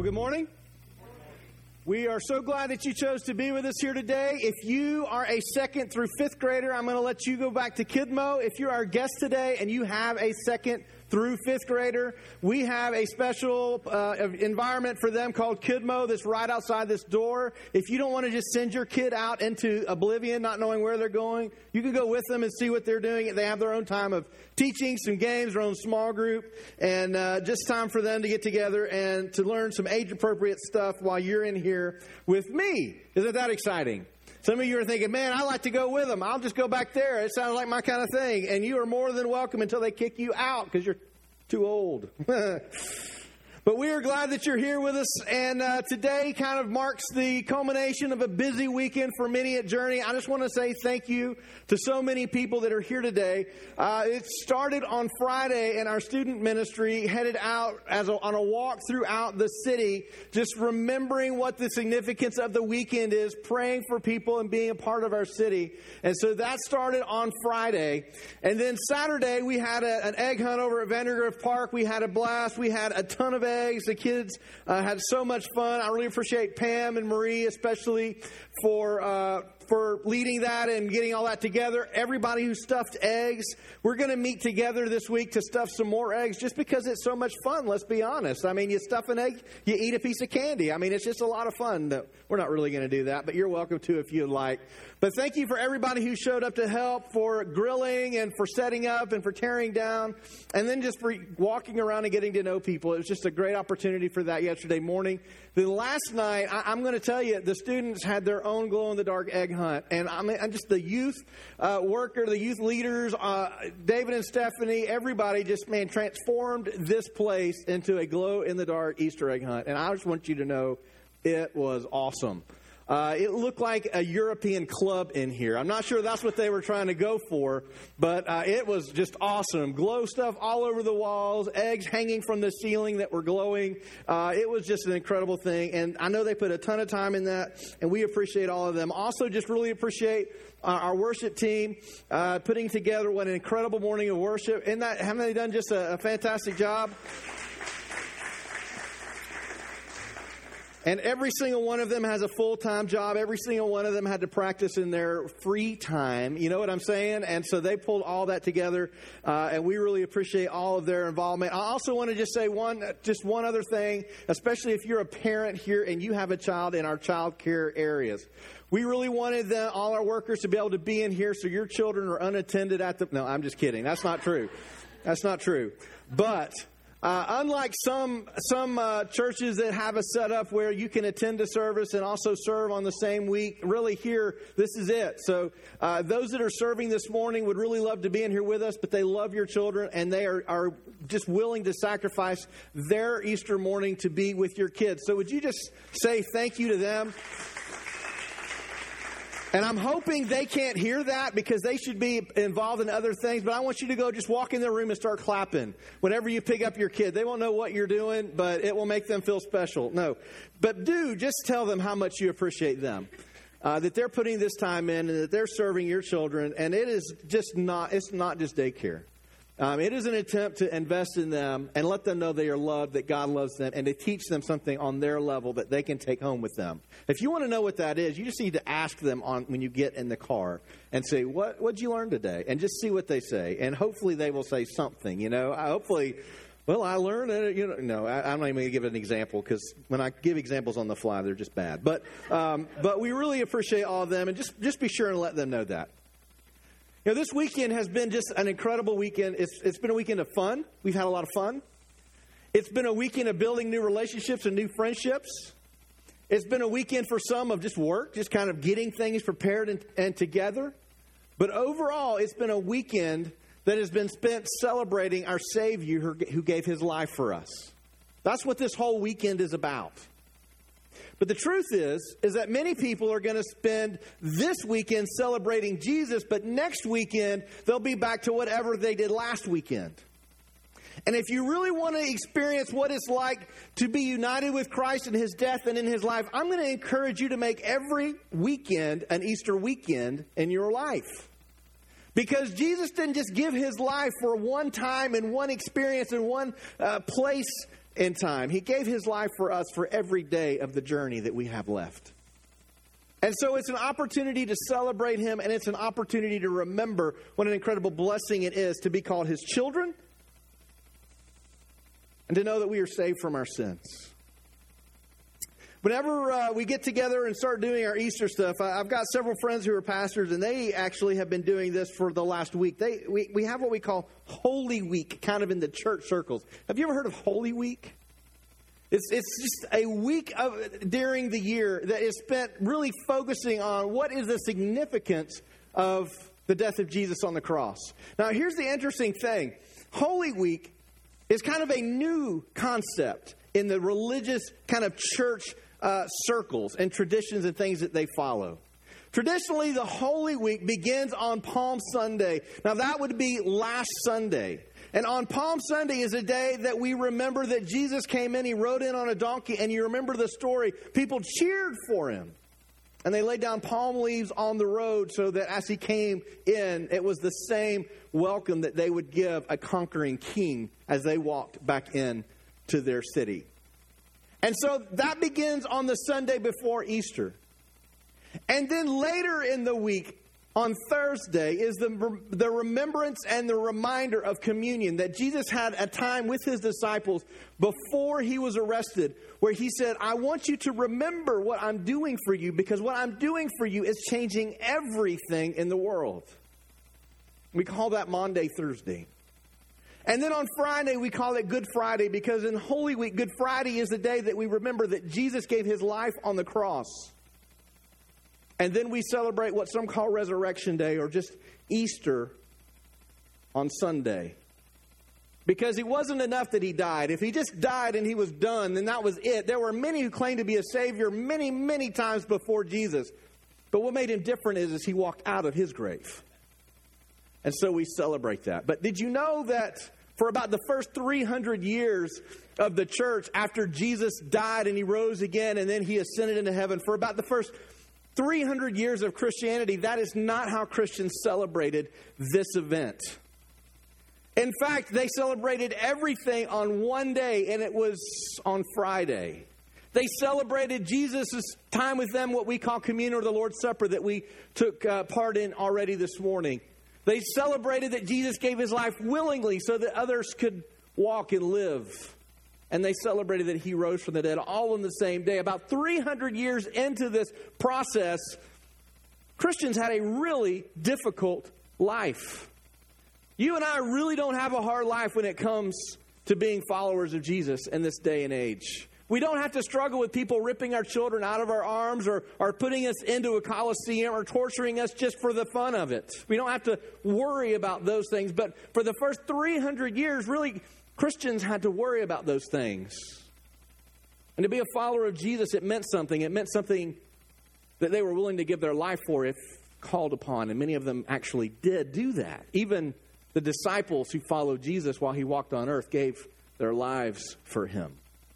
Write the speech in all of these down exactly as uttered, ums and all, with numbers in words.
Well, good morning. We are so glad that you chose to be with us here today. If you are a second through fifth grader, I'm going to let you go back to Kidmo. If you're our guest today and you have a second through fifth grader, we have a special uh, environment for them called Kidmo that's right outside this door. If you don't want to just send your kid out into oblivion, not knowing where they're going, you can go with them and see what they're doing. They have their own time of teaching, some games, their own small group, and uh, just time for them to get together and to learn some age-appropriate stuff while you're in here with me. Isn't that exciting? Some of you are thinking, man, I like to go with them. I'll just go back there. It sounds like my kind of thing. And you are more than welcome until they kick you out because you're too old. But we are glad that you're here with us. And uh, today kind of marks the culmination of a busy weekend for many at Journey. I just want to say thank you to so many people that are here today. Uh, it started on Friday, and our student ministry headed out as a, on a walk throughout the city, just remembering what the significance of the weekend is, praying for people and being a part of our city. And so that started on Friday. And then Saturday, we had a, an egg hunt over at Vandergrift Park. We had a blast. We had a ton of eggs. The kids uh, had so much fun. I really appreciate Pam and Marie, especially for uh, for leading that and getting all that together. Everybody who stuffed eggs, we're going to meet together this week to stuff some more eggs just because it's so much fun, let's be honest. I mean, you stuff an egg, you eat a piece of candy. I mean, it's just a lot of fun. We're not really going to do that, but you're welcome to if you'd like. But thank you for everybody who showed up to help, for grilling and for setting up and for tearing down, and then just for walking around and getting to know people. It was just a great opportunity for that yesterday morning. The last night, I, I'm going to tell you, the students had their own glow-in-the-dark egg hunt. And I mean, I'm just the youth uh, worker, the youth leaders, uh, David and Stephanie, everybody just, man, transformed this place into a glow-in-the-dark Easter egg hunt. And I just want you to know it was awesome. Uh, it looked like a European club in here. I'm not sure that's what they were trying to go for, but uh, it was just awesome. Glow stuff all over the walls, eggs hanging from the ceiling that were glowing. Uh, it was just an incredible thing, and I know they put a ton of time in that, and we appreciate all of them. Also, just really appreciate uh, our worship team uh, putting together what an incredible morning of worship. Isn't that, haven't they done just a, a fantastic job? And every single one of them has a full-time job. Every single one of them had to practice in their free time. You know what I'm saying? And so they pulled all that together, uh, and we really appreciate all of their involvement. I also want to just say one, just one other thing, especially if you're a parent here and you have a child in our child care areas. We really wanted the, all our workers to be able to be in here so your children are unattended at the... No, I'm just kidding. That's not true. That's not true. But... Uh, unlike some some uh, churches that have a setup where you can attend a service and also serve on the same week, really here, this is it. So uh, those that are serving this morning would really love to be in here with us, but they love your children, and they are, are just willing to sacrifice their Easter morning to be with your kids. So would you just say thank you to them? And I'm hoping they can't hear that because they should be involved in other things. But I want you to go just walk in their room and start clapping whenever you pick up your kid. They won't know what you're doing, but it will make them feel special. No. But do just tell them how much you appreciate them, uh, that they're putting this time in and that they're serving your children. And it is just not, it's not just daycare. Um, it is an attempt to invest in them and let them know they are loved, that God loves them, and to teach them something on their level that they can take home with them. If you want to know what that is, you just need to ask them on when you get in the car and say, what what did you learn today? And just see what they say. And hopefully they will say something, you know. I, hopefully, well, I learned it. You know, no, I, I'm not even going to give an example because when I give examples on the fly, they're just bad. But um, but we really appreciate all of them, and just, just be sure and let them know that. You know, this weekend has been just an incredible weekend. It's it's been a weekend of fun. We've had a lot of fun. It's been a weekend of building new relationships and new friendships. It's been a weekend for some of just work, just kind of getting things prepared and, and together. But overall, it's been a weekend that has been spent celebrating our Savior who gave his life for us. That's what this whole weekend is about. But the truth is, is that many people are going to spend this weekend celebrating Jesus, but next weekend they'll be back to whatever they did last weekend. And if you really want to experience what it's like to be united with Christ in his death and in his life, I'm going to encourage you to make every weekend an Easter weekend in your life. Because Jesus didn't just give his life for one time and one experience in one uh, place in time. He gave his life for us for every day of the journey that we have left. And so it's an opportunity to celebrate him, and it's an opportunity to remember what an incredible blessing it is to be called his children and to know that we are saved from our sins. Whenever uh, we get together and start doing our Easter stuff, I, I've got several friends who are pastors, and they actually have been doing this for the last week. They we, we have what we call Holy Week, kind of in the church circles. Have you ever heard of Holy Week? It's it's just a week of during the year that is spent really focusing on what is the significance of the death of Jesus on the cross. Now, here's the interesting thing. Holy Week is kind of a new concept in the religious kind of church uh, circles and traditions and things that they follow. Traditionally, the Holy Week begins on Palm Sunday. Now, that would be last Sunday. And on Palm Sunday is a day that we remember that Jesus came in, he rode in on a donkey, and you remember the story. People cheered for him. And they laid down palm leaves on the road so that as he came in, it was the same welcome that they would give a conquering king as they walked back in to their city. And so that begins on the Sunday before Easter. And then later in the week, on Thursday, is the, the remembrance and the reminder of communion, that Jesus had a time with his disciples before he was arrested where he said, I want you to remember what I'm doing for you, because what I'm doing for you is changing everything in the world. We call that Maundy Thursday. And then on Friday, we call it Good Friday, because in Holy Week, Good Friday is the day that we remember that Jesus gave his life on the cross. And then we celebrate what some call Resurrection Day, or just Easter on Sunday. Because it wasn't enough that he died. If he just died and he was done, then that was it. There were many who claimed to be a Savior many, many times before Jesus. But what made him different is, is he walked out of his grave. And so we celebrate that. But did you know that for about the first three hundred years of the church, after Jesus died and he rose again and then he ascended into heaven, for about the first three hundred years of Christianity, that is not how Christians celebrated this event. In fact, they celebrated everything on one day, and it was on Friday. They celebrated Jesus' time with them, what we call communion, or the Lord's Supper, that we took uh, part in already this morning. They celebrated that Jesus gave his life willingly so that others could walk and live. And they celebrated that he rose from the dead, all on the same day. About three hundred years into this process, Christians had a really difficult life. You and I really don't have a hard life when it comes to being followers of Jesus in this day and age. We don't have to struggle with people ripping our children out of our arms, or, or putting us into a coliseum, or torturing us just for the fun of it. We don't have to worry about those things. But for the first three hundred years, really, Christians had to worry about those things. And to be a follower of Jesus, it meant something. It meant something that they were willing to give their life for if called upon. And many of them actually did do that. Even the disciples who followed Jesus while he walked on earth gave their lives for him.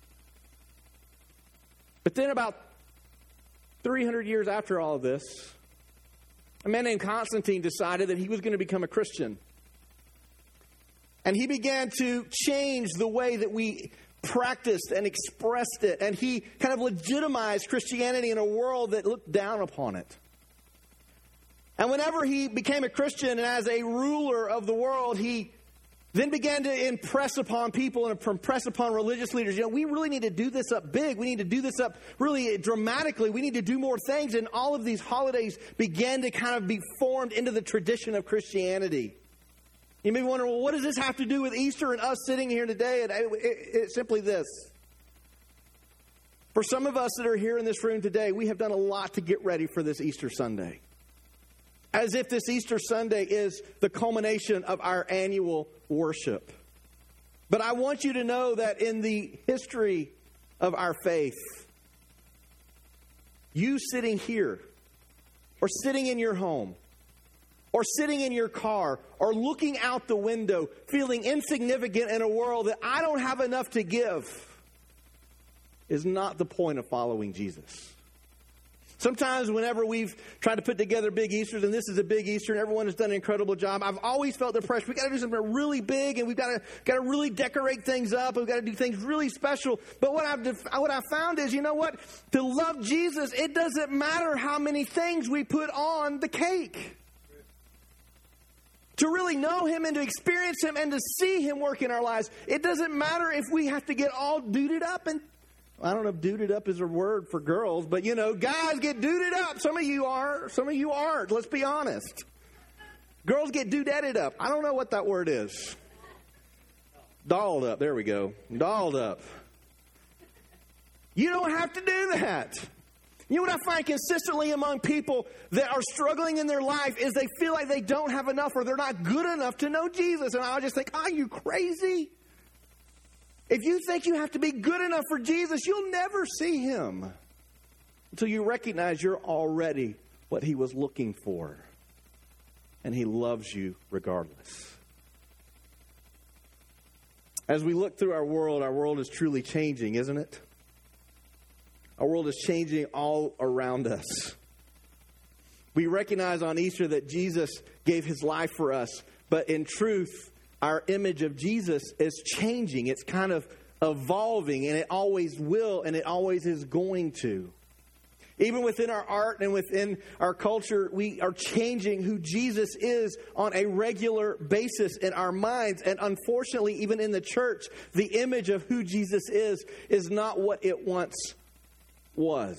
But then about three hundred years after all of this, a man named Constantine decided that he was going to become a Christian. And he began to change the way that we practiced and expressed it. And he kind of legitimized Christianity in a world that looked down upon it. And whenever he became a Christian and as a ruler of the world, he then began to impress upon people and impress upon religious leaders, you know, we really need to do this up big. We need to do this up really dramatically. We need to do more things. And all of these holidays began to kind of be formed into the tradition of Christianity. You may be wondering, well, what does this have to do with Easter and us sitting here today? And it, it, it's simply this. For some of us that are here in this room today, we have done a lot to get ready for this Easter Sunday. As if this Easter Sunday is the culmination of our annual worship. But I want you to know that in the history of our faith, you sitting here, or sitting in your home, or sitting in your car, or looking out the window, feeling insignificant in a world that I don't have enough to give, is not the point of following Jesus. Sometimes whenever we've tried to put together big Easters, and this is a big Easter, and everyone has done an incredible job, I've always felt the pressure. We've got to do something really big, and we've got to got to really decorate things up. We've got to do things really special. But what I've def- what I've found is, you know what? To love Jesus, it doesn't matter how many things we put on the cake. To really know Him and to experience Him and to see Him work in our lives, it doesn't matter if we have to get all duded up and I don't know if duded up is a word for girls, but, you know, guys get duded up. Some of you are. Some of you aren't. Let's be honest. Girls get dudetted up. I don't know what that word is. Dolled up. There we go. Dolled up. You don't have to do that. You know what I find consistently among people that are struggling in their life is they feel like they don't have enough or they're not good enough to know Jesus. And I just think, are you crazy? If you think you have to be good enough for Jesus, you'll never see Him until you recognize you're already what He was looking for. And He loves you regardless. As we look through our world, our world is truly changing, isn't it? Our world is changing all around us. We recognize on Easter that Jesus gave His life for us, but in truth, our image of Jesus is changing. It's kind of evolving, and it always will, and it always is going to. Even within our art and within our culture, we are changing who Jesus is on a regular basis in our minds. And unfortunately, even in the church, the image of who Jesus is is not what it once was.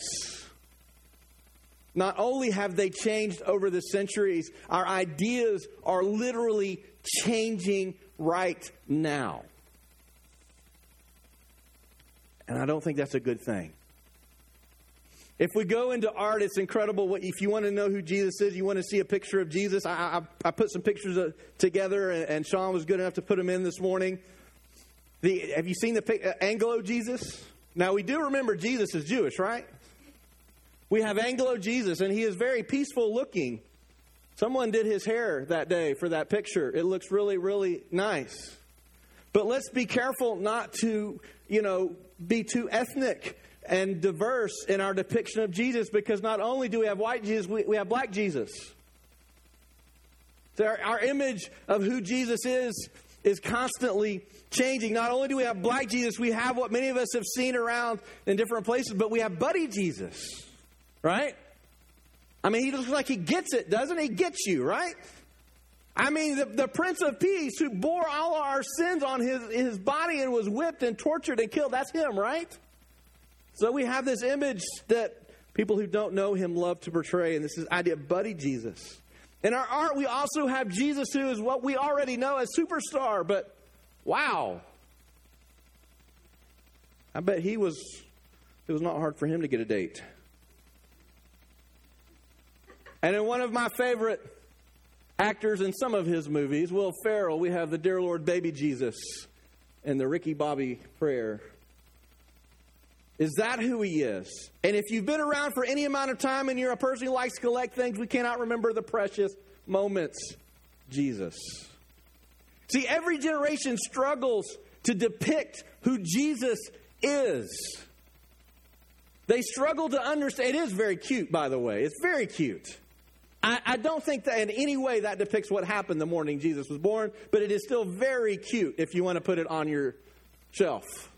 Not only have they changed over the centuries, our ideas are literally changing right now. And I don't think that's a good thing. If we go into art, it's incredible. What if you want to know who Jesus is, you want to see a picture of Jesus. I, I, I put some pictures of, together, and, and Sean was good enough to put them in this morning. The, have you seen the uh, Anglo Jesus? Now, we do remember Jesus is Jewish, right? We have Anglo Jesus, and he is very peaceful looking. Someone did his hair that day for that picture. It looks really, really nice. But let's be careful not to, you know, be too ethnic and diverse in our depiction of Jesus, because not only do we have white Jesus, we, we have black Jesus. So our, our image of who Jesus is is constantly changing. Not only do we have black Jesus, we have what many of us have seen around in different places, but we have Buddy Jesus, right? I mean, he looks like he gets it, doesn't he? He gets you, right? I mean, the, the Prince of Peace who bore all our sins on his, his body and was whipped and tortured and killed, that's him, right? So we have this image that people who don't know him love to portray, and this is the idea of Buddy Jesus. In our art, we also have Jesus, who is what we already know as superstar, but wow. I bet he was, it was not hard for him to get a date. And in one of my favorite actors in some of his movies, Will Ferrell, we have the Dear Lord Baby Jesus and the Ricky Bobby prayer. Is that who he is? And if you've been around for any amount of time and you're a person who likes to collect things, we cannot remember the precious moments. Jesus. See, every generation struggles to depict who Jesus is. They struggle to understand. It is very cute, by the way. It's very cute. I, I don't think that in any way that depicts what happened the morning Jesus was born, but it is still very cute if you want to put it on your shelf.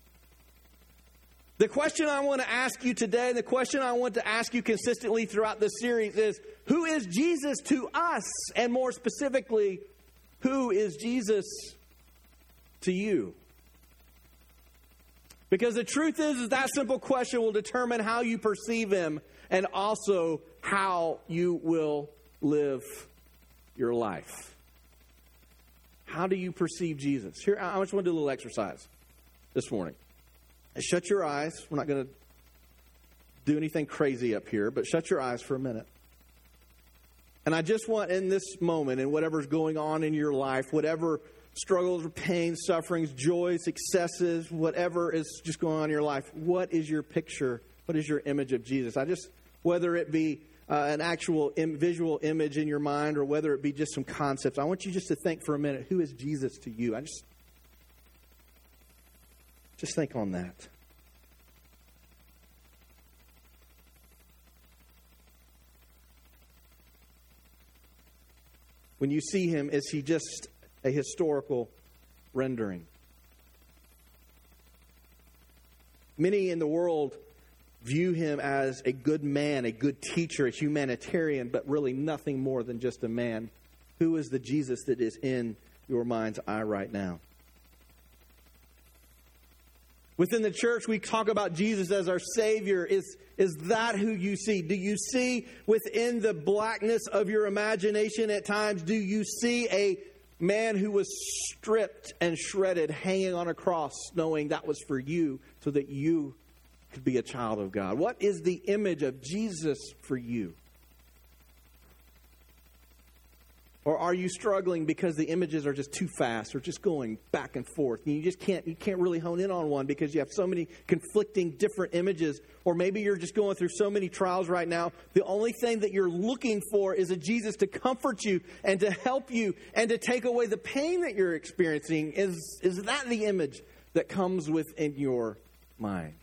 The question I want to ask you today, the question I want to ask you consistently throughout this series is, who is Jesus to us? And more specifically, who is Jesus to you? Because the truth is, is that simple question will determine how you perceive him and also how you will live your life. How do you perceive Jesus? Here, I just want to do a little exercise this morning. Shut your eyes. We're not going to do anything crazy up here, but shut your eyes for a minute. And I just want in this moment, and whatever's going on in your life, whatever struggles, pains, sufferings, joys, successes, whatever is just going on in your life, what is your picture? What is your image of Jesus? I just, whether it be uh, an actual im- visual image in your mind or whether it be just some concepts, I want you just to think for a minute, who is Jesus to you? I just... Just think on that. When you see him, is he just a historical rendering? Many in the world view him as a good man, a good teacher, a humanitarian, but really nothing more than just a man. Who is the Jesus that is in your mind's eye right now? Within the church, we talk about Jesus as our Savior. Is, is that who you see? Do you see within the blackness of your imagination at times, do you see a man who was stripped and shredded hanging on a cross, knowing that was for you so that you could be a child of God? What is the image of Jesus for you? Or are you struggling because the images are just too fast or just going back and forth? And you just can't, you can't really hone in on one because you have so many conflicting different images. Or maybe you're just going through so many trials right now. The only thing that you're looking for is a Jesus to comfort you and to help you and to take away the pain that you're experiencing. Is, is that the image that comes within your mind?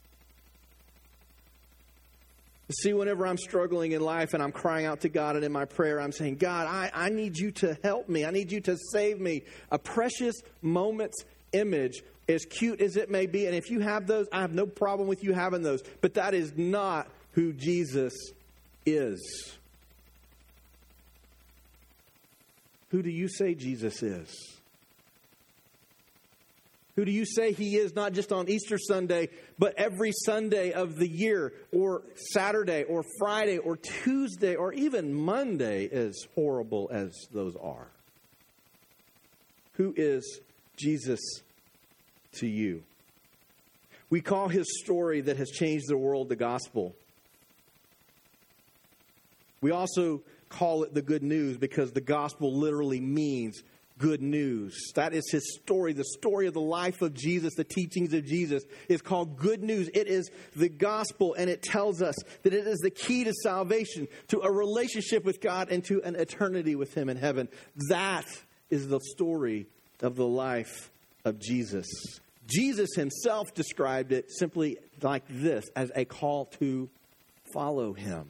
See, whenever I'm struggling in life and I'm crying out to God and in my prayer, I'm saying, God, I, I need you to help me. I need you to save me. A precious moment's image, as cute as it may be. And if you have those, I have no problem with you having those. But that is not who Jesus is. Who do you say Jesus is? Who do you say he is, not just on Easter Sunday, but every Sunday of the year, or Saturday, or Friday, or Tuesday, or even Monday, as horrible as those are? Who is Jesus to you? We call his story that has changed the world the gospel. We also call it the good news because the gospel literally means good news. That is his story. The story of the life of Jesus, the teachings of Jesus, is called good news. It is the gospel, and it tells us that it is the key to salvation, to a relationship with God, and to an eternity with him in heaven. That is the story of the life of Jesus. Jesus himself described it simply like this, as a call to follow him.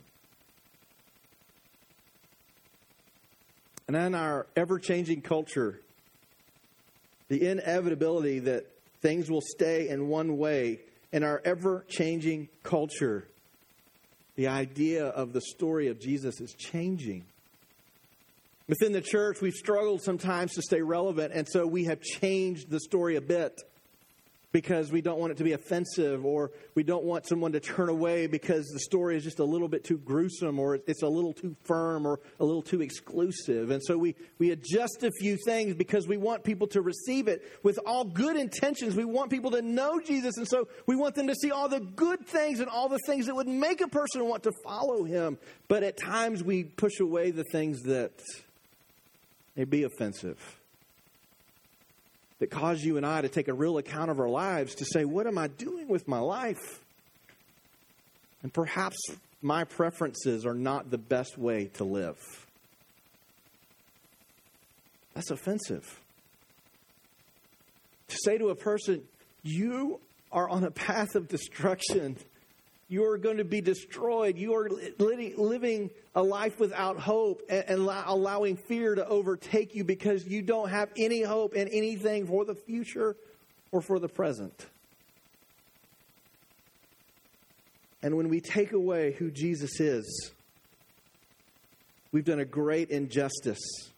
And in our ever-changing culture, the inevitability that things will stay in one way, in our ever-changing culture, the idea of the story of Jesus is changing. Within the church, we've struggled sometimes to stay relevant, and so we have changed the story a bit because we don't want it to be offensive, or we don't want someone to turn away because the story is just a little bit too gruesome, or it's a little too firm, or a little too exclusive. And so we, we adjust a few things because we want people to receive it with all good intentions. We want people to know Jesus, and so we want them to see all the good things and all the things that would make a person want to follow him. But at times we push away the things that may be offensive, that cause you and I to take a real account of our lives, to say, what am I doing with my life? And perhaps my preferences are not the best way to live. That's offensive. To say to a person, you are on a path of destruction. You are going to be destroyed. You are living a life without hope and allowing fear to overtake you because you don't have any hope in anything for the future or for the present. And when we take away who Jesus is, we've done a great injustice,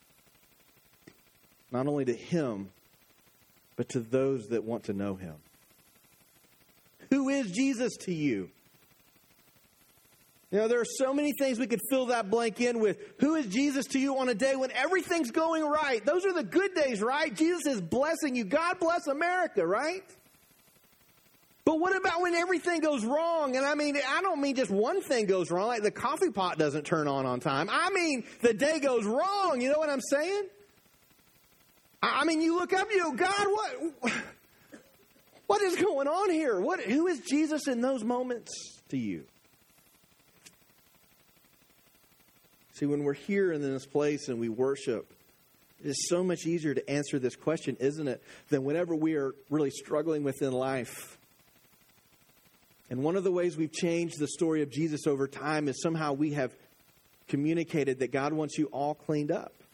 not only to him, but to those that want to know him. Who is Jesus to you? You know, there are so many things we could fill that blank in with. Who is Jesus to you on a day when everything's going right? Those are the good days, right? Jesus is blessing you. God bless America, right? But what about when everything goes wrong? And I mean, I don't mean just one thing goes wrong, like the coffee pot doesn't turn on on time. I mean, the day goes wrong. You know what I'm saying? I mean, you look up, you go, God, what... What is going on here? What, who is Jesus in those moments to you? See, when we're here in this place and we worship, it is so much easier to answer this question, isn't it, than whenever we are really struggling within life. And one of the ways we've changed the story of Jesus over time is somehow we have communicated that God wants you all cleaned up.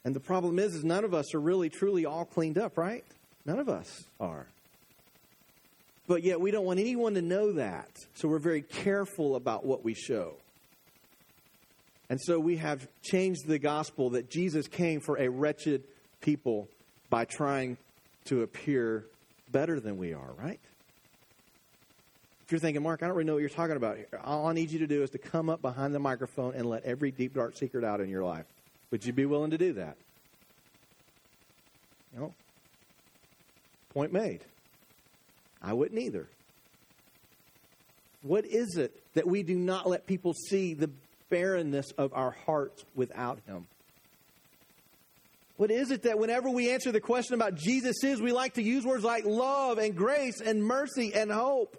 And the problem is, is none of us are really, truly all cleaned up, right? None of us are. But yet we don't want anyone to know that. So we're very careful about what we show. And so we have changed the gospel that Jesus came for a wretched people by trying to appear better than we are, right? If you're thinking, Mark, I don't really know what you're talking about here. All I need you to do is to come up behind the microphone and let every deep, dark secret out in your life. Would you be willing to do that? No. Point made. I wouldn't either. What is it that we do not let people see the barrenness of our hearts without Him? What is it that whenever we answer the question about Jesus is, we like to use words like love and grace and mercy and hope?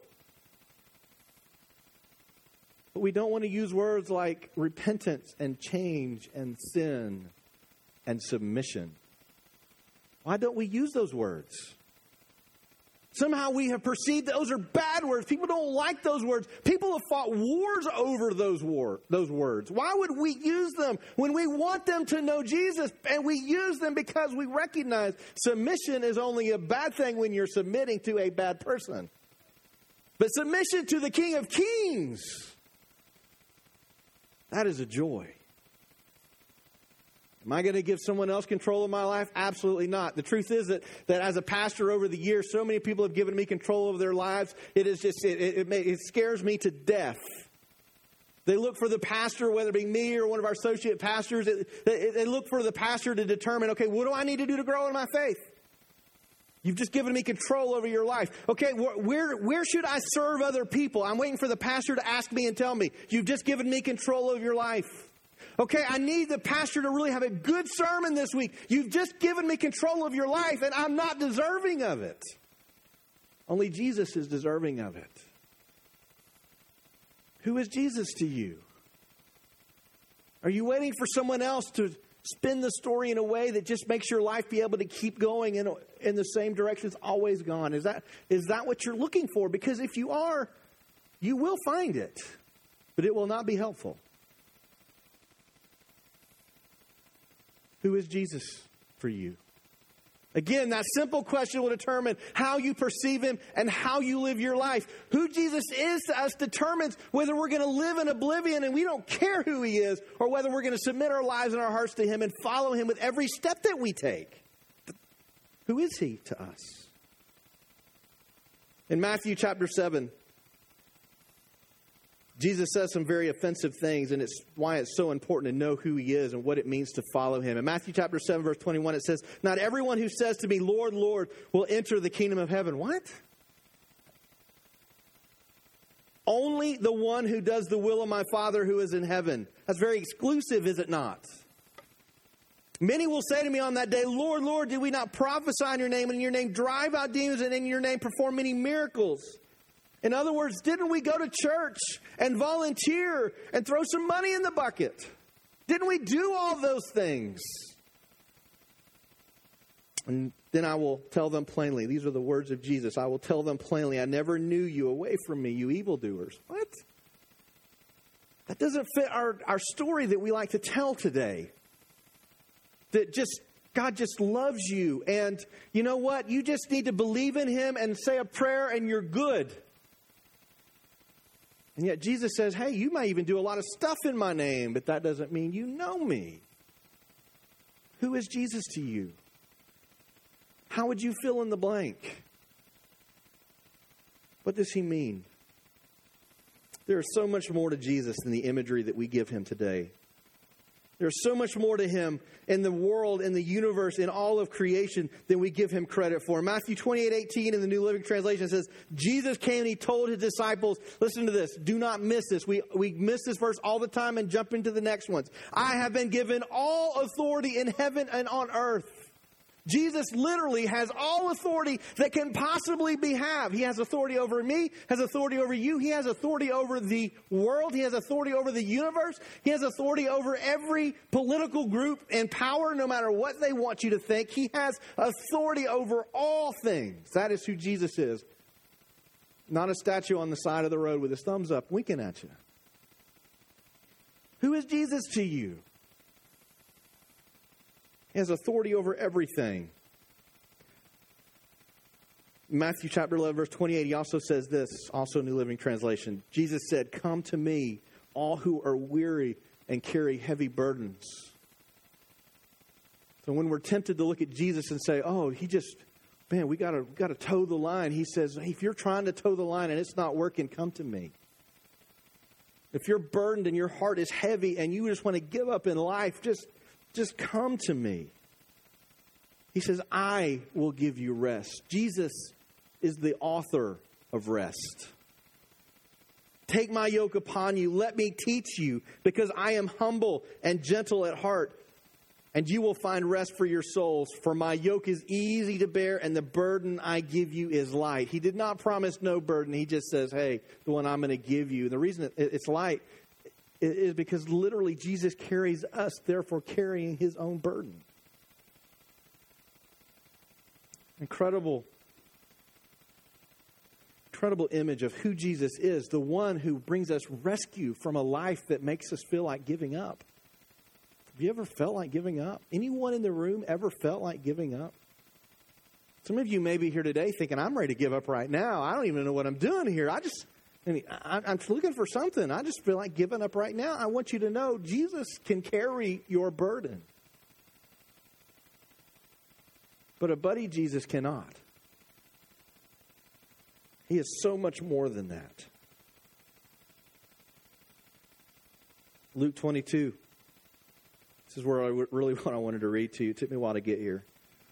But we don't want to use words like repentance and change and sin and submission. Why don't we use those words? Somehow we have perceived those are bad words. People don't like those words. People have fought wars over those war, those words. Why would we use them when we want them to know Jesus? And we use them because we recognize submission is only a bad thing when you're submitting to a bad person. But submission to the King of Kings, that is a joy. Am I going to give someone else control of my life? Absolutely not. The truth is that, that as a pastor over the years, so many people have given me control over their lives. It is just it, it, it, it scares me to death. They look for the pastor, whether it be me or one of our associate pastors. It, they, they look for the pastor to determine, okay, what do I need to do to grow in my faith? You've just given me control over your life. Okay, wh- where where should I serve other people? I'm waiting for the pastor to ask me and tell me. You've just given me control of your life. Okay, I need the pastor to really have a good sermon this week. You've just given me control of your life, and I'm not deserving of it. Only Jesus is deserving of it. Who is Jesus to you? Are you waiting for someone else to spin the story in a way that just makes your life be able to keep going in, in the same direction it's always gone? Is that is that what you're looking for? Because if you are, you will find it, but it will not be helpful. Who is Jesus for you? Again, that simple question will determine how you perceive Him and how you live your life. Who Jesus is to us determines whether we're going to live in oblivion and we don't care who He is, or whether we're going to submit our lives and our hearts to Him and follow Him with every step that we take. Who is He to us? In Matthew chapter seven, Jesus says some very offensive things, and it's why it's so important to know who He is and what it means to follow Him. In Matthew chapter seven, verse twenty-one, it says, "Not everyone who says to me, 'Lord, Lord,' will enter the kingdom of heaven." What? Only the one who does the will of my Father who is in heaven. That's very exclusive, is it not? Many will say to me on that day, "Lord, Lord, did we not prophesy in your name, and in your name drive out demons, and in your name perform many miracles?" In other words, didn't we go to church and volunteer and throw some money in the bucket? Didn't we do all those things? And then I will tell them plainly, these are the words of Jesus, I will tell them plainly, "I never knew you. Away from me, you evildoers." What? That doesn't fit our, our story that we like to tell today. That just God just loves you. And you know what? You just need to believe in Him and say a prayer and you're good. And yet Jesus says, hey, you might even do a lot of stuff in my name, but that doesn't mean you know me. Who is Jesus to you? How would you fill in the blank? What does He mean? There is so much more to Jesus than the imagery that we give Him today. There's so much more to Him in the world, in the universe, in all of creation than we give Him credit for. Matthew twenty-eight eighteen in the New Living Translation says, Jesus came and He told His disciples, listen to this, do not miss this. We, we miss this verse all the time and jump into the next ones. I have been given all authority in heaven and on earth. Jesus literally has all authority that can possibly be have. He has authority over me, has authority over you. He has authority over the world. He has authority over the universe. He has authority over every political group and power, no matter what they want you to think. He has authority over all things. That is who Jesus is. Not a statue on the side of the road with his thumbs up winking at you. Who is Jesus to you? He has authority over everything. Matthew chapter eleven, verse twenty-eight, he also says this, also New Living Translation. Jesus said, "Come to me, all who are weary and carry heavy burdens." So when we're tempted to look at Jesus and say, oh, he just, man, we gotta gotta toe the line. He says, hey, if you're trying to toe the line and it's not working, come to me. If you're burdened and your heart is heavy and you just want to give up in life, just, just come to me. He says, I will give you rest. Jesus is the author of rest. Take my yoke upon you. Let me teach you, because I am humble and gentle at heart, and you will find rest for your souls. For my yoke is easy to bear, and the burden I give you is light. He did not promise no burden. He just says, hey, the one I'm going to give you. And the reason it's light is because literally Jesus carries us, therefore carrying his own burden. Incredible, incredible image of who Jesus is, the one who brings us rescue from a life that makes us feel like giving up. Have you ever felt like giving up? Anyone in the room ever felt like giving up? Some of you may be here today thinking, I'm ready to give up right now. I don't even know what I'm doing here. I just, I mean, I, I'm looking for something. I just feel like giving up right now. I want you to know Jesus can carry your burden. But a buddy Jesus cannot. He is so much more than that. Luke twenty-two. This is where I really what I wanted to read to you. It took me a while to get here.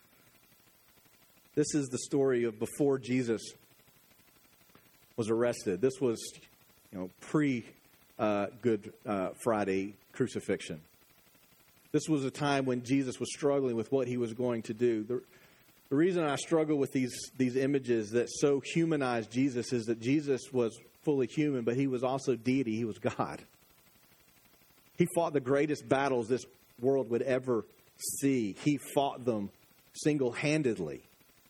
This is the story of before Jesus was arrested. This was, you know, pre uh, Good uh, Friday crucifixion. This was a time when Jesus was struggling with what he was going to do. The, the reason I struggle with these, these images that so humanize Jesus is that Jesus was fully human, but he was also deity. He was God. He fought the greatest battles this world would ever see. He fought them single-handedly.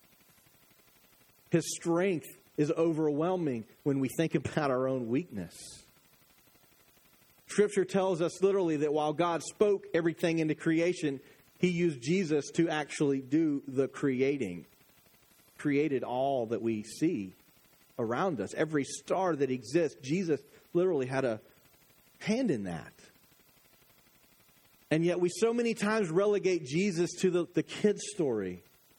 His strength is overwhelming when we think about our own weakness. Scripture tells us literally that while God spoke everything into creation, he used Jesus to actually do the creating. Created all that we see around us. Every star that exists, Jesus literally had a hand in that. And yet we so many times relegate Jesus to the, the kid's story.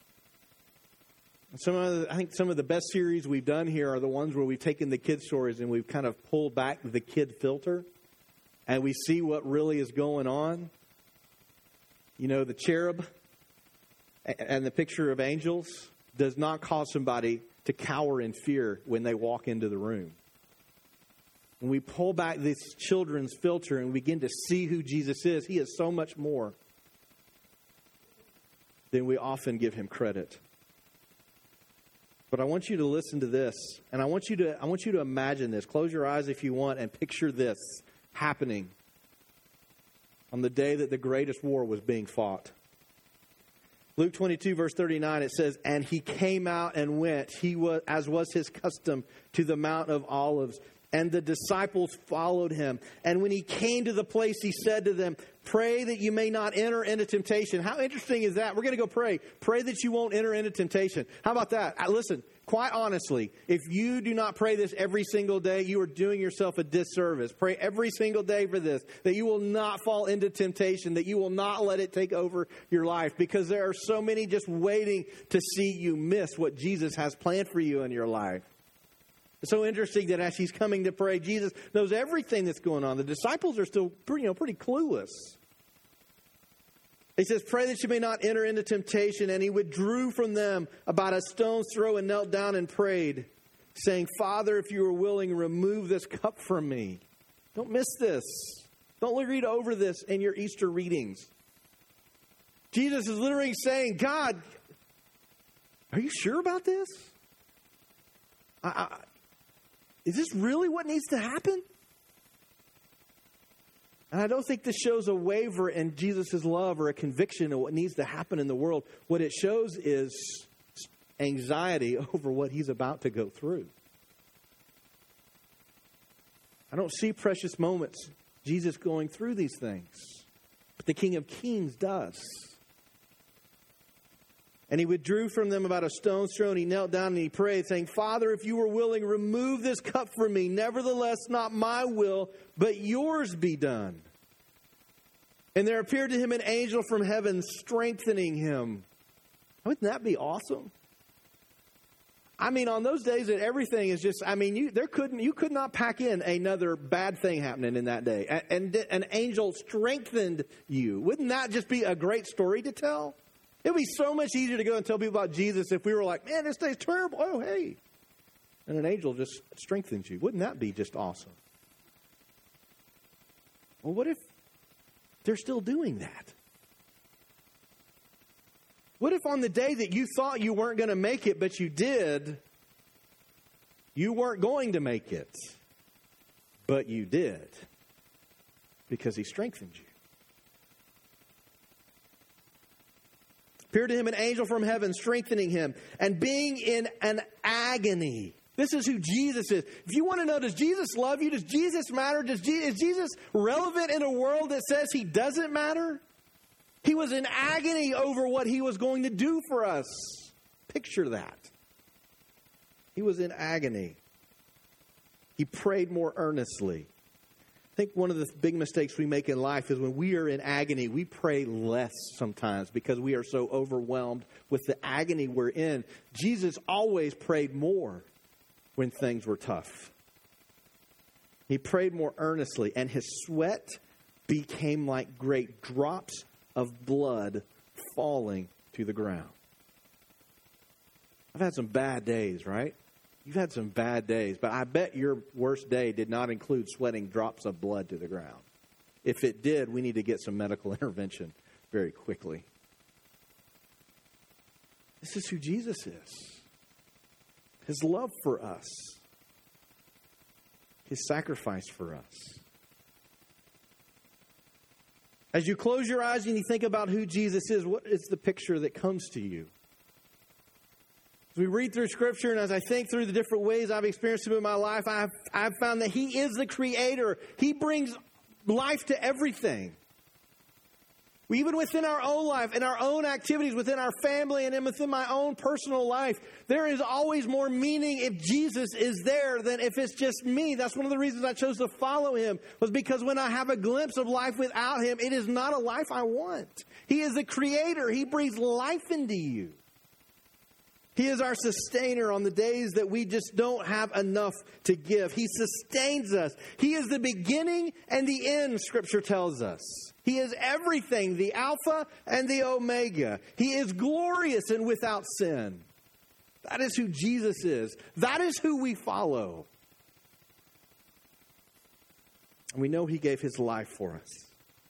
Some of the, I think some of the best series we've done here are the ones where we've taken the kid stories and we've kind of pulled back the kid filter. And we see what really is going on. You know, the cherub and the picture of angels does not cause somebody to cower in fear when they walk into the room. When we pull back this children's filter and begin to see who Jesus is, he is so much more than we often give him credit. But I want you to listen to this, and I want you to I want you to imagine this. Close your eyes if you want and picture this happening on the day that the greatest war was being fought. Luke twenty-two, verse thirty-nine, it says, "And he came out and went, he was, as was his custom, to the Mount of Olives. And the disciples followed him. And when he came to the place, he said to them, 'Pray that you may not enter into temptation.'" How interesting is that? We're going to go pray. Pray that you won't enter into temptation. How about that? Listen, quite honestly, if you do not pray this every single day, you are doing yourself a disservice. Pray every single day for this, that you will not fall into temptation, that you will not let it take over your life, because there are so many just waiting to see you miss what Jesus has planned for you in your life. It's so interesting that as he's coming to pray, Jesus knows everything that's going on. The disciples are still pretty, you know, pretty clueless. He says, "Pray that you may not enter into temptation." And he withdrew from them about a stone's throw and knelt down and prayed, saying, "Father, if you are willing, remove this cup from me." Don't miss this. Don't read over this in your Easter readings. Jesus is literally saying, God, are you sure about this? I... I Is this really what needs to happen? And I don't think this shows a waver in Jesus' love or a conviction of what needs to happen in the world. What it shows is anxiety over what he's about to go through. I don't see precious moments, Jesus going through these things. But the King of Kings does. And he withdrew from them about a stone's throw, and he knelt down and he prayed, saying, Father, if you were willing, remove this cup from me. Nevertheless, not my will, but yours be done. And there appeared to him an angel from heaven, strengthening him. Wouldn't that be awesome? I mean, on those days that everything is just, I mean, you there couldn't you could not pack in another bad thing happening in that day. And, and an angel strengthened you. Wouldn't that just be a great story to tell? It would be so much easier to go and tell people about Jesus if we were like, man, this day's terrible. Oh, hey. And an angel just strengthens you. Wouldn't that be just awesome? Well, what if they're still doing that? What if on the day that you thought you weren't going to make it, but you did, you weren't going to make it, but you did because he strengthened you? Appeared to him an angel from heaven, strengthening him, and being in an agony. This is who Jesus is. If you want to know, does Jesus love you? Does Jesus matter? Does Je- is Jesus relevant in a world that says he doesn't matter? He was in agony over what he was going to do for us. Picture that. He was in agony. He prayed more earnestly. I think one of the big mistakes we make in life is when we are in agony, we pray less sometimes because we are so overwhelmed with the agony we're in. Jesus always prayed more when things were tough. He prayed more earnestly, and his sweat became like great drops of blood falling to the ground. I've had some bad days, right? You've had some bad days, but I bet your worst day did not include sweating drops of blood to the ground. If it did, we need to get some medical intervention very quickly. This is who Jesus is. His love for us. His sacrifice for us. As you close your eyes and you think about who Jesus is, what is the picture that comes to you? As we read through Scripture and as I think through the different ways I've experienced Him in my life, I've, I've found that He is the Creator. He brings life to everything. Even within our own life, in our own activities, within our family, and then within my own personal life, there is always more meaning if Jesus is there than if it's just me. That's one of the reasons I chose to follow Him, was because when I have a glimpse of life without Him, it is not a life I want. He is the Creator. He breathes life into you. He is our sustainer on the days that we just don't have enough to give. He sustains us. He is the beginning and the end, Scripture tells us. He is everything, the Alpha and the Omega. He is glorious and without sin. That is who Jesus is. That is who we follow. And we know He gave His life for us.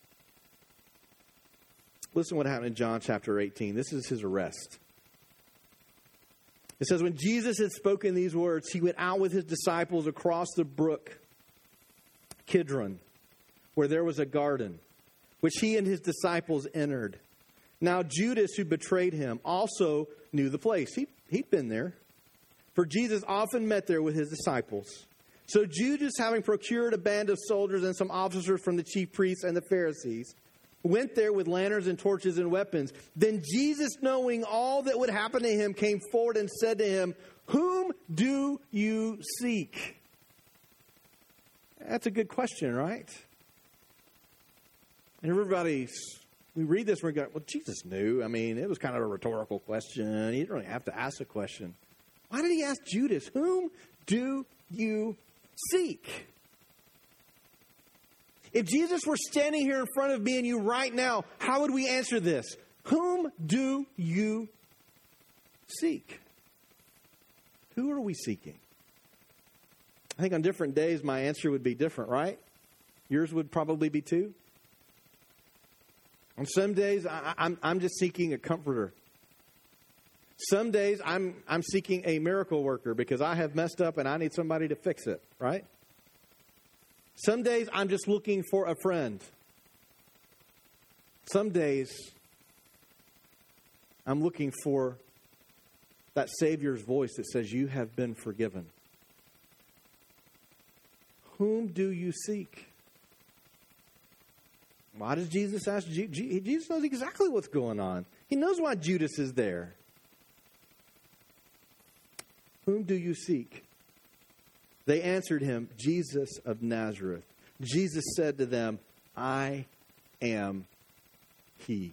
Listen what happened in John chapter eighteen. This is His arrest. It says, when Jesus had spoken these words, He went out with His disciples across the brook Kidron, where there was a garden, which He and His disciples entered. Now Judas, who betrayed Him, also knew the place. He, he'd been there. For Jesus often met there with His disciples. So Judas, having procured a band of soldiers and some officers from the chief priests and the Pharisees, went there with lanterns and torches and weapons. Then Jesus, knowing all that would happen to him, came forward and said to him, whom do you seek? That's a good question, right? And everybody, we read this and we go, well, Jesus knew. I mean, it was kind of a rhetorical question. He didn't really have to ask the question. Why did He ask Judas, whom do you seek? If Jesus were standing here in front of me and you right now, how would we answer this? Whom do you seek? Who are we seeking? I think on different days my answer would be different, right? Yours would probably be too. On some days I, I'm, I'm just seeking a comforter. Some days I'm, I'm seeking a miracle worker because I have messed up and I need somebody to fix it, right? Some days I'm just looking for a friend. Some days I'm looking for that Savior's voice that says, you have been forgiven. Whom do you seek? Why does Jesus ask? Jesus knows exactly what's going on. He knows why Judas is there. Whom do you seek? They answered him, Jesus of Nazareth. Jesus said to them, I am he.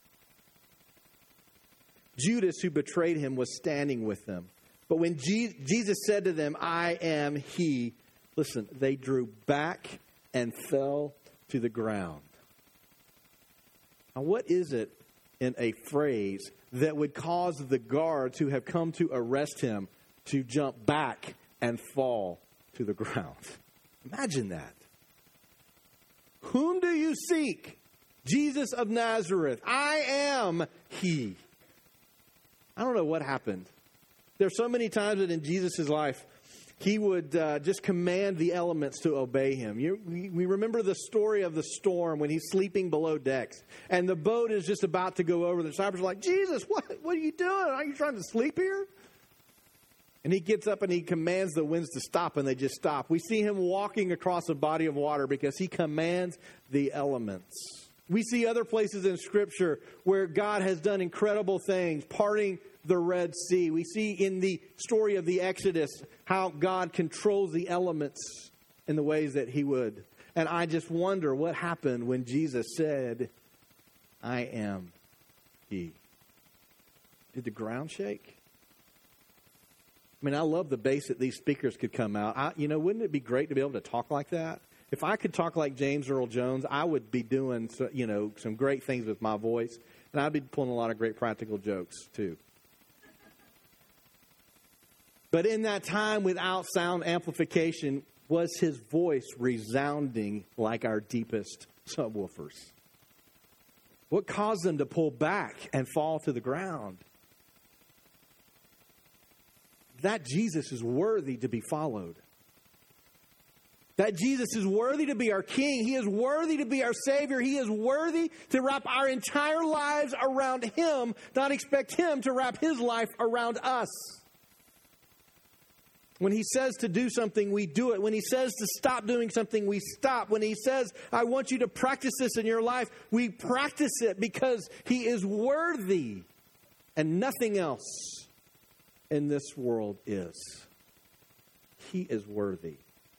Judas, who betrayed him, was standing with them. But when Je- Jesus said to them, I am he, listen, they drew back and fell to the ground. Now, what is it in a phrase that would cause the guards who have come to arrest him to jump back and fall to the ground? Imagine that. Whom do you seek? Jesus of Nazareth. I am he. I don't know what happened. There's so many times that in Jesus' life, he would uh, just command the elements to obey him. You, we, we remember the story of the storm when he's sleeping below decks. And the boat is just about to go over. The disciples are like, Jesus, what, what are you doing? Are you trying to sleep here? And he gets up and he commands the winds to stop, and they just stop. We see him walking across a body of water because he commands the elements. We see other places in Scripture where God has done incredible things, parting the Red Sea. We see in the story of the Exodus how God controls the elements in the ways that he would. And I just wonder what happened when Jesus said, I am he. Did the ground shake? I mean, I love the bass that these speakers could come out. I, you know, wouldn't it be great to be able to talk like that? If I could talk like James Earl Jones, I would be doing, so, you know, some great things with my voice. And I'd be pulling a lot of great practical jokes, too. But in that time without sound amplification, was his voice resounding like our deepest subwoofers? What caused them to pull back and fall to the ground? That Jesus is worthy to be followed. That Jesus is worthy to be our King. He is worthy to be our Savior. He is worthy to wrap our entire lives around him, not expect him to wrap his life around us. When he says to do something, we do it. When he says to stop doing something, we stop. When he says, I want you to practice this in your life, we practice it because he is worthy, and nothing else in this world is. He is worthy.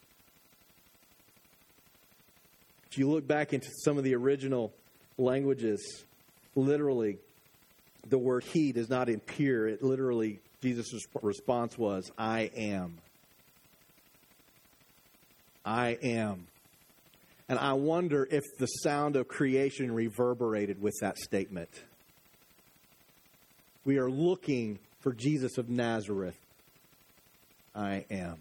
If you look back into some of the original languages, literally, the word he does not appear. It literally, Jesus' response was, I am. I am. And I wonder if the sound of creation reverberated with that statement. We are looking for Jesus of Nazareth. I am.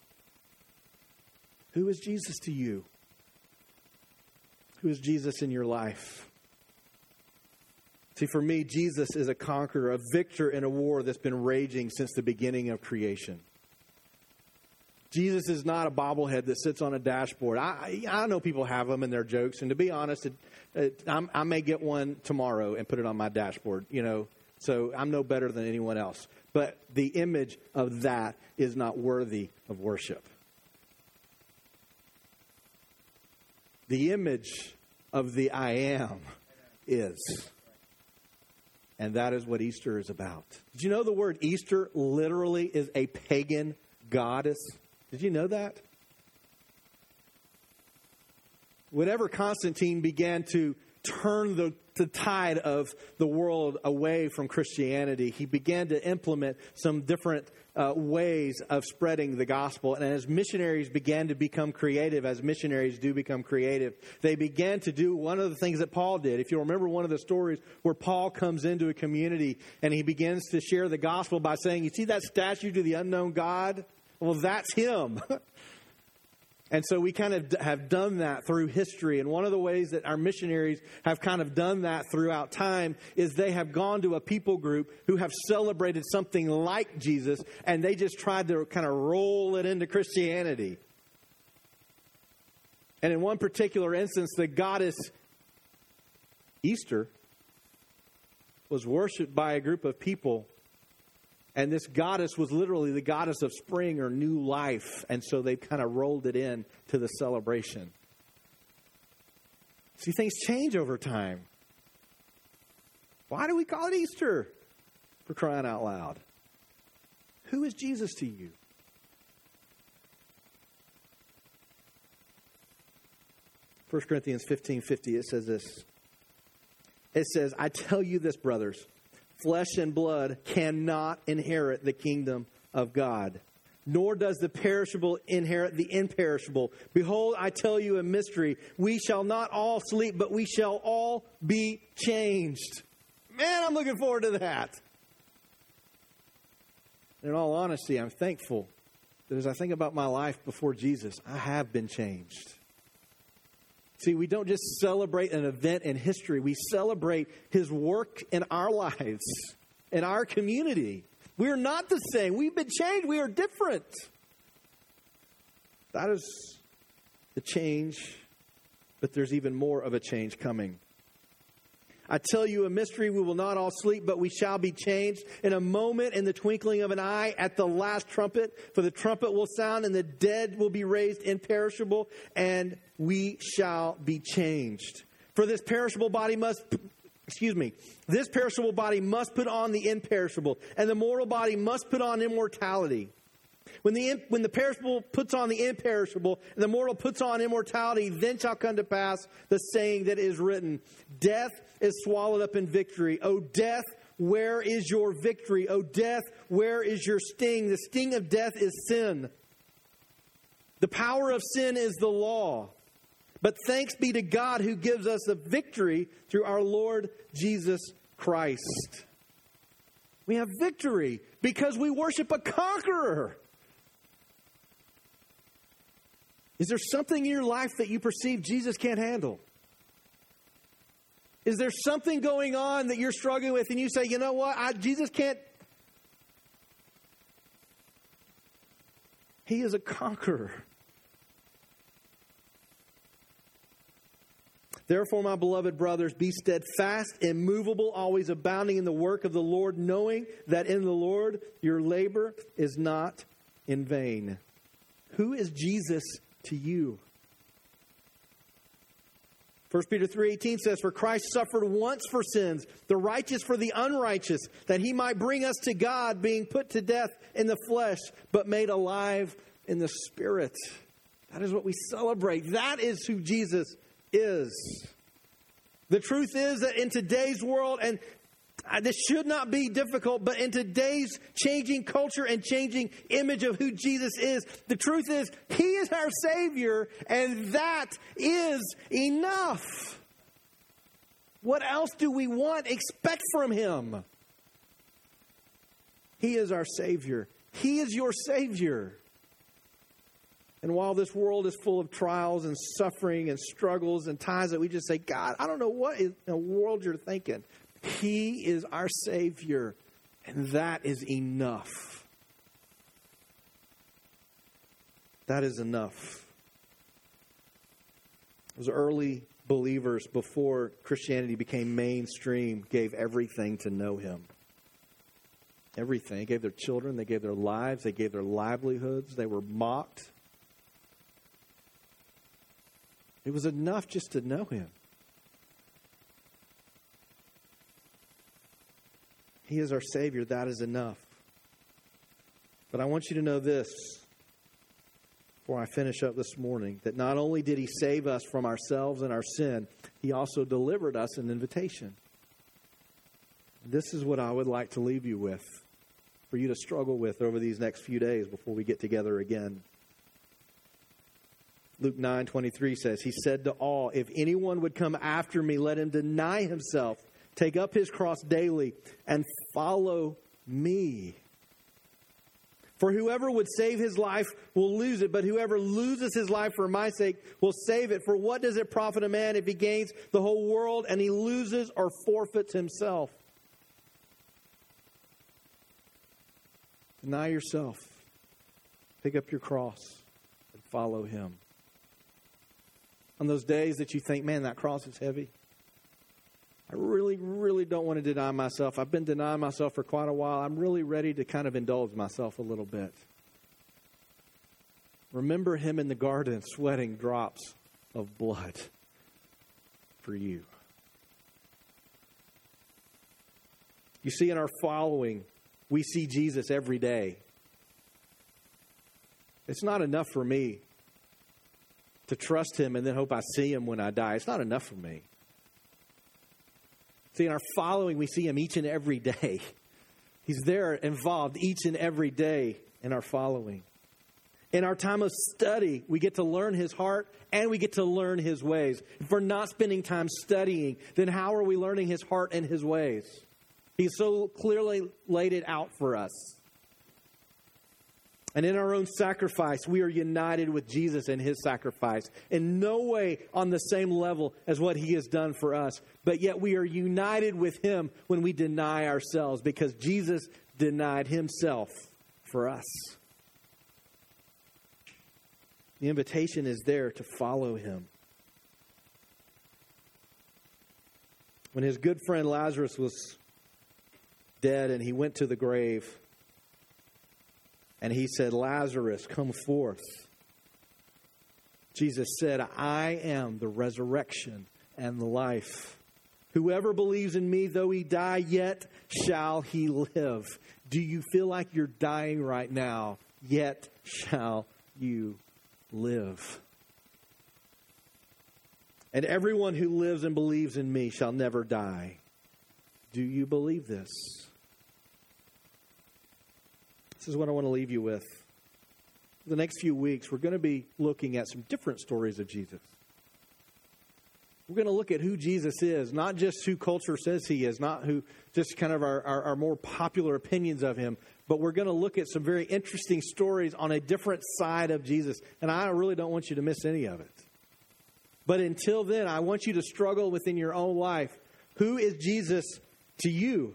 Who is Jesus to you? Who is Jesus in your life? See, for me, Jesus is a conqueror, a victor in a war that's been raging since the beginning of creation. Jesus is not a bobblehead that sits on a dashboard. I, I know people have them in their jokes, and to be honest, it, it, I'm, I may get one tomorrow and put it on my dashboard, you know, so I'm no better than anyone else. But the image of that is not worthy of worship. The image of the I am is. And that is what Easter is about. Did you know the word Easter literally is a pagan goddess? Did you know that? Whenever Constantine began to turn the, the tide of the world away from Christianity, he began to implement some different uh, ways of spreading the gospel. And as missionaries began to become creative, as missionaries do become creative, they began to do one of the things that Paul did. If you remember one of the stories where Paul comes into a community and he begins to share the gospel by saying, you see that statue to the unknown God? Well, that's him. And so we kind of have done that through history. And one of the ways that our missionaries have kind of done that throughout time is they have gone to a people group who have celebrated something like Jesus, and they just tried to kind of roll it into Christianity. And in one particular instance, the goddess Easter was worshipped by a group of people. And this goddess was literally the goddess of spring or new life. And so they kind of rolled it in to the celebration. See, things change over time. Why do we call it Easter? For crying out loud. Who is Jesus to you? First Corinthians fifteen fifty, it says this. It says, I tell you this, brothers, flesh and blood cannot inherit the kingdom of God, nor does the perishable inherit the imperishable. Behold, I tell you a mystery. We shall not all sleep, but we shall all be changed. Man, I'm looking forward to that. In all honesty, I'm thankful that as I think about my life before Jesus, I have been changed. See, we don't just celebrate an event in history. We celebrate his work in our lives, in our community. We are not the same. We've been changed. We are different. That is the change, but there's even more of a change coming. I tell you a mystery, we will not all sleep, but we shall be changed in a moment, in the twinkling of an eye, at the last trumpet. For the trumpet will sound, and the dead will be raised imperishable, and we shall be changed. For this perishable body must, excuse me, this perishable body must put on the imperishable, and the mortal body must put on immortality. When the, when the perishable puts on the imperishable, and the mortal puts on immortality, then shall come to pass the saying that is written, death is swallowed up in victory. O death, where is your victory? O death, where is your sting? The sting of death is sin. The power of sin is the law. But thanks be to God who gives us the victory through our Lord Jesus Christ. We have victory because we worship a conqueror. Is there something in your life that you perceive Jesus can't handle? Is there something going on that you're struggling with and you say, you know what, I, Jesus can't. He is a conqueror. Therefore, my beloved brothers, be steadfast, immovable, always abounding in the work of the Lord, knowing that in the Lord your labor is not in vain. Who is Jesus to you? First Peter three eighteen says, for Christ suffered once for sins, the righteous for the unrighteous, that he might bring us to God, being put to death in the flesh, but made alive in the Spirit. That is what we celebrate. That is who Jesus is. The truth is that in today's world, and this should not be difficult, but in today's changing culture and changing image of who Jesus is, the truth is he is our Savior, and that is enough. What else do we want, expect from him? He is our Savior. He is your Savior. And while this world is full of trials and suffering and struggles and times that we just say, God, I don't know what in the world you're thinking. He is our Savior, and that is enough. That is enough. Those early believers, before Christianity became mainstream, gave everything to know him. Everything. They gave their children, they gave their lives, they gave their livelihoods, they were mocked. It was enough just to know him. He is our Savior. That is enough. But I want you to know this before I finish up this morning, that not only did he save us from ourselves and our sin, he also delivered us an invitation. This is what I would like to leave you with, for you to struggle with over these next few days before we get together again. Luke nine twenty-three says, he said to all, if anyone would come after me, let him deny himself, take up his cross daily, and follow me. For whoever would save his life will lose it, but whoever loses his life for my sake will save it. For what does it profit a man if he gains the whole world and he loses or forfeits himself? Deny yourself. Pick up your cross and follow him. On those days that you think, man, that cross is heavy, I really, really don't want to deny myself. I've been denying myself for quite a while. I'm really ready to kind of indulge myself a little bit. Remember him in the garden sweating drops of blood for you. You see, in our following, we see Jesus every day. It's not enough for me to trust him and then hope I see him when I die. It's not enough for me. See, in our following, we see him each and every day. He's there involved each and every day in our following. In our time of study, we get to learn his heart and we get to learn his ways. If we're not spending time studying, then how are we learning his heart and his ways? He's so clearly laid it out for us. And in our own sacrifice, we are united with Jesus in his sacrifice. In no way on the same level as what he has done for us. But yet we are united with him when we deny ourselves, because Jesus denied himself for us. The invitation is there to follow him. When his good friend Lazarus was dead and he went to the grave, and he said, "Lazarus, come forth." Jesus said, "I am the resurrection and the life. Whoever believes in me, though he die, yet shall he live." Do you feel like you're dying right now? Yet shall you live. And everyone who lives and believes in me shall never die. Do you believe this? This is what I want to leave you with. The next few weeks, we're going to be looking at some different stories of Jesus. We're going to look at who Jesus is, not just who culture says he is, not who just kind of our, our, our more popular opinions of him, but we're going to look at some very interesting stories on a different side of Jesus. And I really don't want you to miss any of it. But until then, I want you to struggle within your own life. Who is Jesus to you?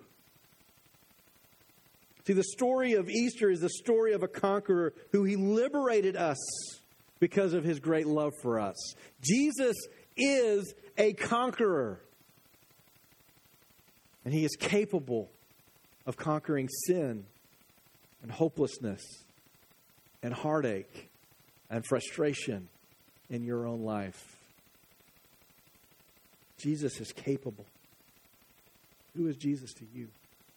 See, the story of Easter is the story of a conqueror who he liberated us because of his great love for us. Jesus is a conqueror. And he is capable of conquering sin and hopelessness and heartache and frustration in your own life. Jesus is capable. Who is Jesus to you?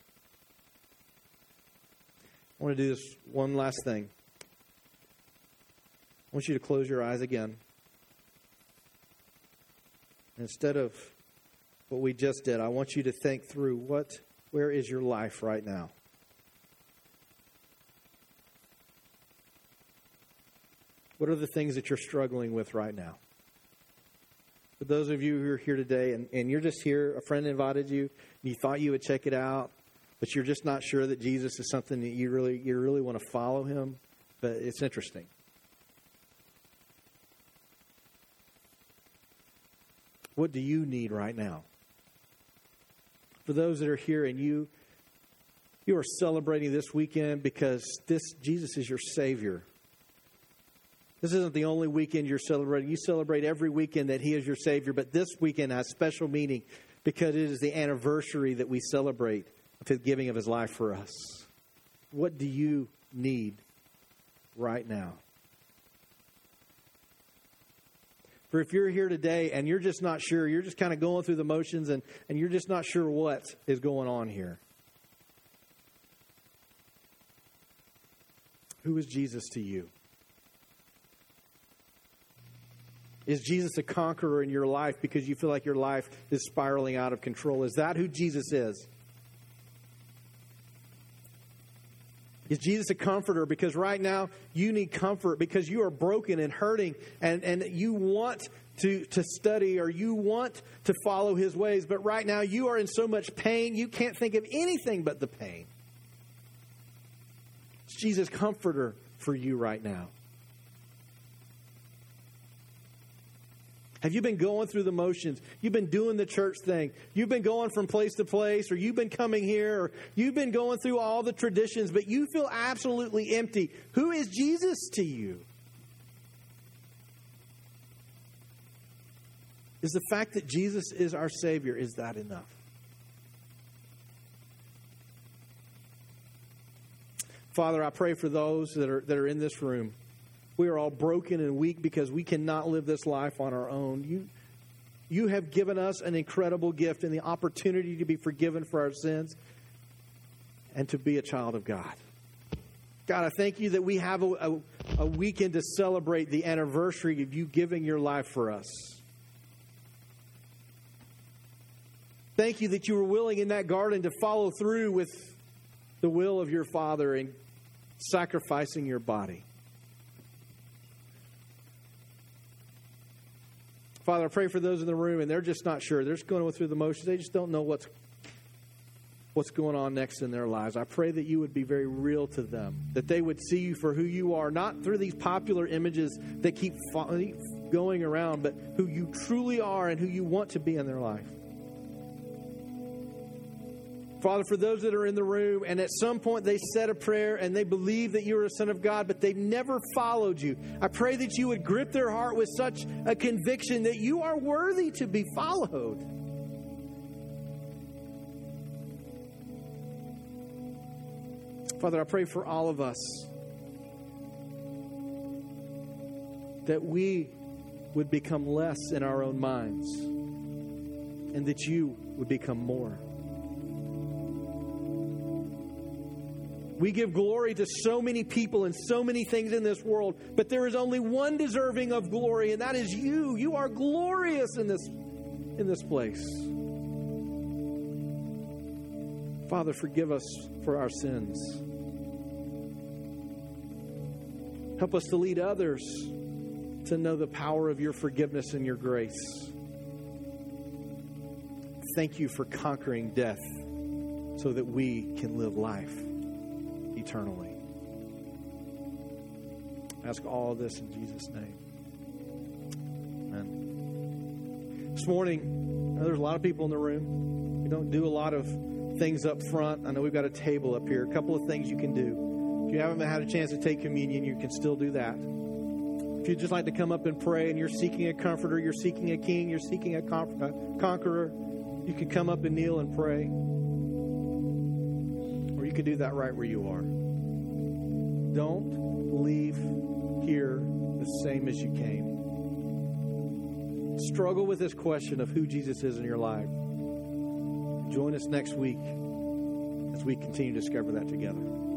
I want to do this one last thing. I want you to close your eyes again. Instead of what we just did, I want you to think through what, where is your life right now? What are the things that you're struggling with right now? For those of you who are here today and, and you're just here, a friend invited you, and you thought you would check it out, but you're just not sure that Jesus is something that you really you really want to follow him. But it's interesting. What do you need right now? For those that are here and you you are celebrating this weekend because this Jesus is your Savior. This isn't the only weekend you're celebrating. You celebrate every weekend that he is your Savior, but this weekend has special meaning because it is the anniversary that we celebrate the giving of his life for us. What do you need right now? For if you're here today and you're just not sure, you're just kind of going through the motions and, and you're just not sure what is going on here. Who is Jesus to you? Is Jesus a conqueror in your life because you feel like your life is spiraling out of control? Is that who Jesus is? Is Jesus a comforter? Because right now you need comfort because you are broken and hurting and, and you want to, to study or you want to follow his ways. But right now you are in so much pain, you can't think of anything but the pain. Is Jesus comforter for you right now? Have you been going through the motions? You've been doing the church thing. You've been going from place to place, or you've been coming here, or you've been going through all the traditions, but you feel absolutely empty. Who is Jesus to you? Is the fact that Jesus is our Savior, is that enough? Father, I pray for those that are that are in this room. We are all broken and weak because we cannot live this life on our own. You, you have given us an incredible gift and the opportunity to be forgiven for our sins and to be a child of God. God, I thank you that we have a, a, a weekend to celebrate the anniversary of you giving your life for us. Thank you that you were willing in that garden to follow through with the will of your Father in sacrificing your body. Father, I pray for those in the room, and they're just not sure. They're just going through the motions. They just don't know what's what's going on next in their lives. I pray that you would be very real to them, that they would see you for who you are, not through these popular images that keep going around, but who you truly are and who you want to be in their life. Father, for those that are in the room and at some point they said a prayer and they believe that you are a son of God, but they've never followed you, I pray that you would grip their heart with such a conviction that you are worthy to be followed. Father, I pray for all of us that we would become less in our own minds and that you would become more. We give glory to so many people and so many things in this world, but there is only one deserving of glory, and that is you. You are glorious in this, in this place. Father, forgive us for our sins. Help us to lead others to know the power of your forgiveness and your grace. Thank you for conquering death so that we can live life eternally. I ask all of this in Jesus' name. Amen. This morning, there's a lot of people in the room. We don't do a lot of things up front. I know we've got a table up here. A couple of things you can do. If you haven't had a chance to take communion, you can still do that. If you'd just like to come up and pray and you're seeking a comforter, you're seeking a king, you're seeking a conqueror, you can come up and kneel and pray. Or you can do that right where you are. Don't leave here the same as you came. Struggle with this question of who Jesus is in your life. Join us next week as we continue to discover that together.